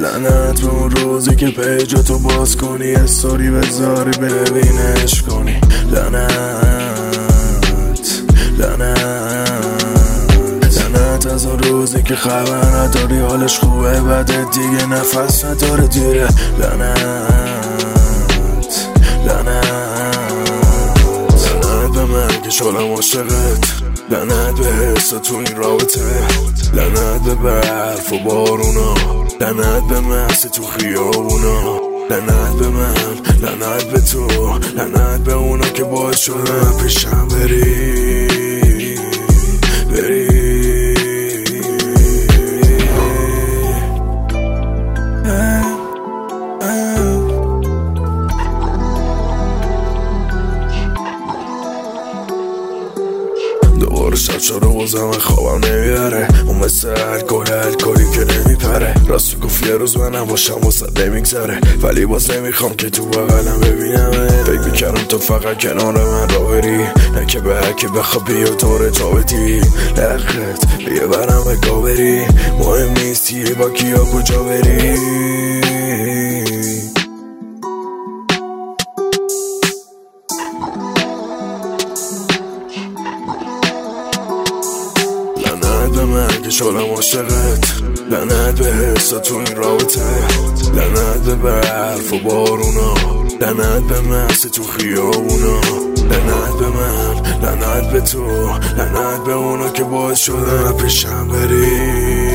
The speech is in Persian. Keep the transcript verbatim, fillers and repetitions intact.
لعنت به اون روزی که پیجاتو باز کنی استوری بذاری ببینش کنی. لعنت لعنت لعنت از اون روزی که خبر نداری حالش خوبه بعد دیگه نفس نداره دیره. لعنت لعنت لعنت به من که شدم عاشقت، لعنت به حس تو این رابطه، لعنت به برف و بارونا، لعنت به مست تو خیابونا، لعنت به من، لعنت به تو، لعنت به اونا که باعث شدن پیشم بری بری. دوباره شب شده بازم خوابم نمیبره، اون مثل الکل الکلی که نمیپره. راست گفت یه روز من نباشم واسه نمیگذره، ولی باز نمیخوام که تو بغلم ببینم. فکر میکردم تو فقط کنار من را بری، نه که به هر که بخواب بیا طور جابتی لخت بیه برم بگاه بری. مهم نیستی با کیا کجا بری. لعنت به من که شدم عاشقت، لعنت به حس تو این رابطه، لعنت به برف و بارونا، لعنت به مست تو خیابونا، لعنت به من، لعنت به تو، لعنت به اونا که باعث شدن پیشم بری.